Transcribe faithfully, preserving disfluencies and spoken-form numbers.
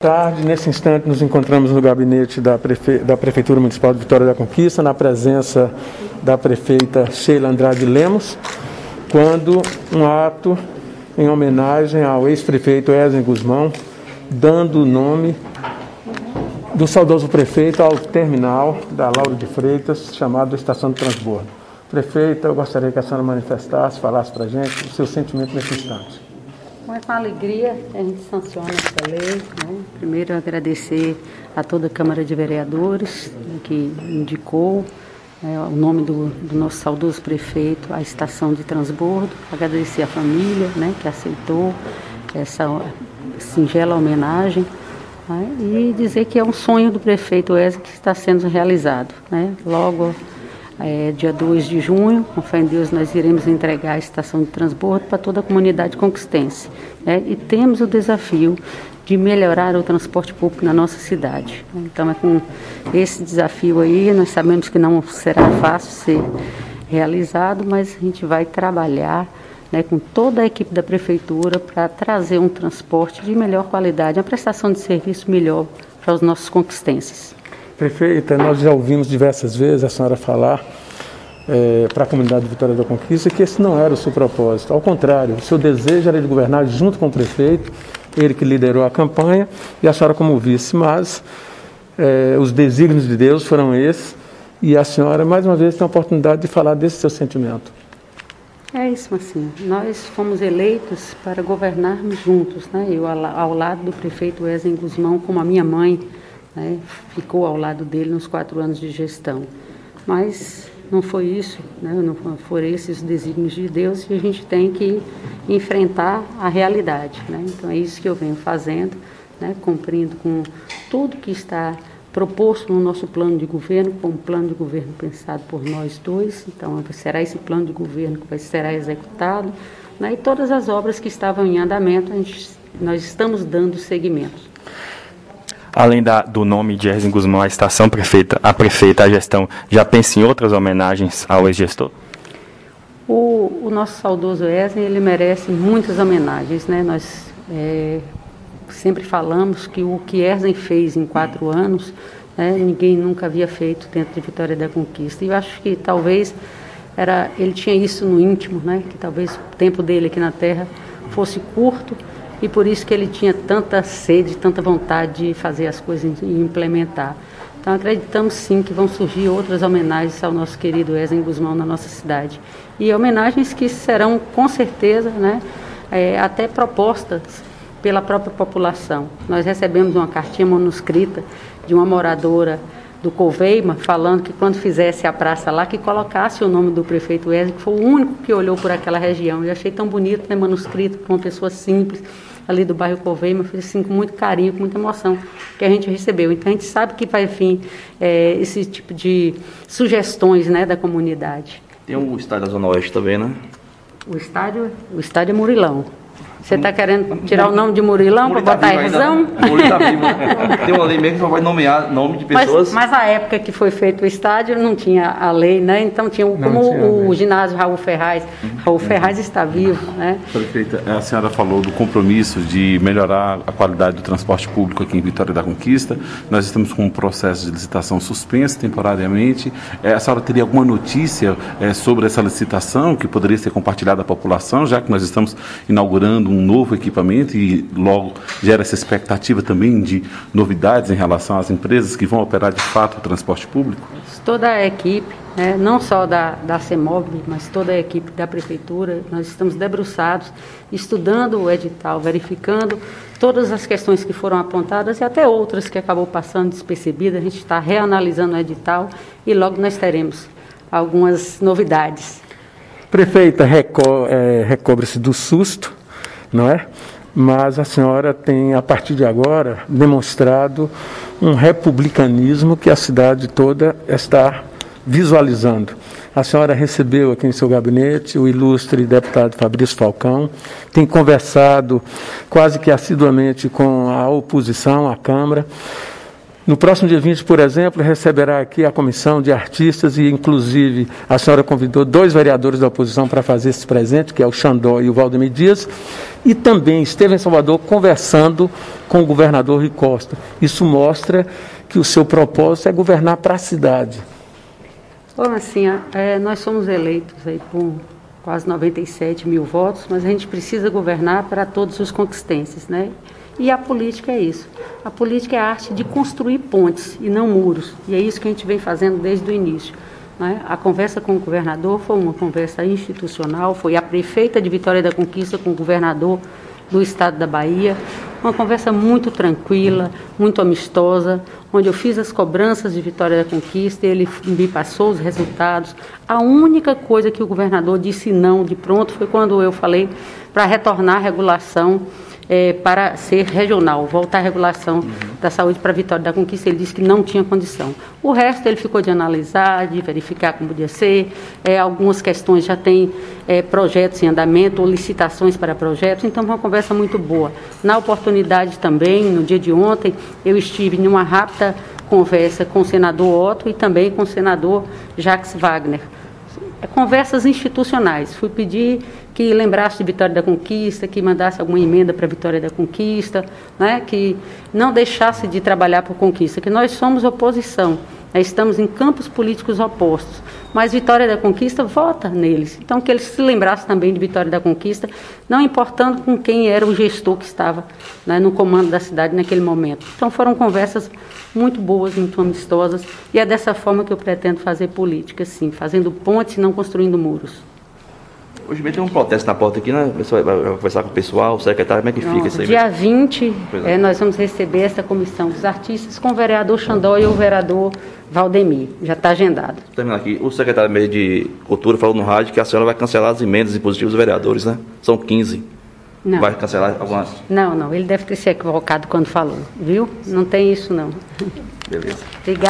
Boa tarde. Nesse instante nos encontramos no gabinete da, Prefe... da Prefeitura Municipal de Vitória da Conquista, na presença da prefeita Sheila Andrade Lemos, quando um ato em homenagem ao ex-prefeito Esdras Guzmão, dando o nome do saudoso prefeito ao terminal da Lauro de Freitas, chamado Estação de Transbordo. Prefeita, eu gostaria que a senhora manifestasse, falasse para a gente o seu sentimento nesse instante. É com alegria que a gente sanciona essa lei, né? Primeiro, agradecer a toda a Câmara de Vereadores, né, que indicou né, o nome do, do nosso saudoso prefeito à estação de transbordo. Agradecer a família, né, que aceitou essa singela homenagem, né, e dizer que é um sonho do prefeito Esdras que está sendo realizado, né? Logo, É, dia dois de junho, com fé em Deus, nós iremos entregar a estação de transbordo para toda a comunidade conquistense. Né? E temos o desafio de melhorar o transporte público na nossa cidade. Então, é com esse desafio aí, nós sabemos que não será fácil ser realizado, mas a gente vai trabalhar, né, com toda a equipe da Prefeitura para trazer um transporte de melhor qualidade, uma prestação de serviço melhor para os nossos conquistenses. Prefeita, nós já ouvimos diversas vezes a senhora falar é, para a comunidade de Vitória da Conquista que esse não era o seu propósito. Ao contrário, o seu desejo era de governar junto com o prefeito, ele que liderou a campanha, e a senhora como vice. Mas é, os desígnios de Deus foram esses, e a senhora, mais uma vez, tem a oportunidade de falar desse seu sentimento. É isso, assim, nós fomos eleitos para governarmos juntos, né? Eu ao lado do prefeito Esdras Guzmão, como a minha mãe, né, ficou ao lado dele nos quatro anos de gestão. Mas não foi isso, né, não foram esses os desígnios de Deus, e a gente tem que enfrentar a realidade. Né? Então é isso que eu venho fazendo, né, cumprindo com tudo que está proposto no nosso plano de governo, com um plano de governo pensado por nós dois. Então será esse plano de governo que vai, será executado, né, e todas as obras que estavam em andamento, a gente, nós estamos dando seguimento. Além da, do nome de Esdras Guzmão, a estação prefeita, a prefeita, a gestão, já pensa em outras homenagens ao ex-gestor? O, o nosso saudoso Esdras, ele merece muitas homenagens, né? Nós é, sempre falamos que o que Esdras fez em quatro anos, né, ninguém nunca havia feito dentro de Vitória da Conquista. E eu acho que talvez era, ele tinha isso no íntimo, né? Que talvez o tempo dele aqui na Terra fosse curto, e por isso que ele tinha tanta sede, tanta vontade de fazer as coisas e implementar. Então acreditamos sim que vão surgir outras homenagens ao nosso querido Esdras Guzmão na nossa cidade. E homenagens que serão com certeza, né, é, até propostas pela própria população. Nós recebemos uma cartinha manuscrita de uma moradora do Coveima, falando que quando fizesse a praça lá, que colocasse o nome do prefeito Esdras, que foi o único que olhou por aquela região. Eu achei tão bonito, né, manuscrito por uma pessoa simples, ali do bairro Coveima, fiz assim com muito carinho, com muita emoção, que a gente recebeu. Então a gente sabe que vai vir é, esse tipo de sugestões, né, da comunidade. Tem o estádio da Zona Oeste também, né? O estádio, o estádio é Murilão. Você está querendo tirar o nome de Murilão para botar a razão? Tem uma lei mesmo que só vai nomear nome de pessoas. Mas, mas a época que foi feito o estádio não tinha a lei, né? Então tinha como não, tinha o, o ginásio Raul Ferraz. Uhum. Raul Ferraz está vivo, né? Prefeita, a senhora falou do compromisso de melhorar a qualidade do transporte público aqui em Vitória da Conquista. Nós estamos com um processo de licitação suspenso temporariamente. A senhora teria alguma notícia é, sobre essa licitação que poderia ser compartilhada à população, já que nós estamos inaugurando um novo equipamento e logo gera essa expectativa também de novidades em relação às empresas que vão operar de fato o transporte público? Toda a equipe, né, não só da, da CEMOB, mas toda a equipe da Prefeitura, nós estamos debruçados, estudando o edital, verificando todas as questões que foram apontadas e até outras que acabou passando despercebida. A gente está reanalisando o edital e logo nós teremos algumas novidades. Prefeita, reco- é, recobre-se do susto, não é? Mas a senhora tem, a partir de agora, demonstrado um republicanismo que a cidade toda está visualizando. A senhora recebeu aqui em seu gabinete o ilustre deputado Fabrício Falcão, tem conversado quase que assiduamente com a oposição, a Câmara, No próximo dia vinte, por exemplo, receberá aqui a comissão de artistas e, inclusive, a senhora convidou dois vereadores da oposição para fazer esse presente, que é o Xandó e o Valdemir Dias, e também esteve em Salvador conversando com o governador Rui Costa. Isso mostra que o seu propósito é governar para a cidade. Bom, assim, é, nós somos eleitos aí por quase noventa e sete mil votos, mas a gente precisa governar para todos os conquistenses, né? E a política é isso. A política é a arte de construir pontes e não muros. E é isso que a gente vem fazendo desde o início, né? A conversa com o governador foi uma conversa institucional, foi a prefeita de Vitória da Conquista com o governador do estado da Bahia, uma conversa muito tranquila, muito amistosa, onde eu fiz as cobranças de Vitória da Conquista, ele me passou os resultados. A única coisa que o governador disse não de pronto foi quando eu falei para retornar a regulação É, para ser regional, voltar à regulação uhum. da saúde para Vitória da Conquista. Ele disse que não tinha condição. O resto ele ficou de analisar, de verificar como podia ser. É, algumas questões já tem é, projetos em andamento ou licitações para projetos, então foi uma conversa muito boa. Na oportunidade também, no dia de ontem, eu estive em uma rápida conversa com o senador Otto e também com o senador Jacques Wagner. Conversas institucionais. Fui pedir que lembrasse de Vitória da Conquista, que mandasse alguma emenda para Vitória da Conquista, né? Que não deixasse de trabalhar por conquista, que nós somos oposição, né? Estamos em campos políticos opostos, mas Vitória da Conquista vota neles. Então, que eles se lembrassem também de Vitória da Conquista, não importando com quem era o gestor que estava, né, no comando da cidade naquele momento. Então, foram conversas muito boas, muito amistosas, e é dessa forma que eu pretendo fazer política, sim, fazendo pontes e não construindo muros. Hoje mesmo tem um protesto na porta aqui, né? O pessoal vai conversar com o pessoal, o secretário, como é que Pronto, fica isso aí? Dia vinte, é. é, nós vamos receber essa comissão dos artistas com o vereador Xandó e o vereador Valdemir. Já está agendado. Terminando aqui, o secretário meio de Cultura falou no rádio que a senhora vai cancelar as emendas impositivas dos vereadores, né? São quinze. Não. Vai cancelar algumas? Não, não. Ele deve ter se equivocado quando falou, viu? Não tem isso, não. Beleza. Obrigada.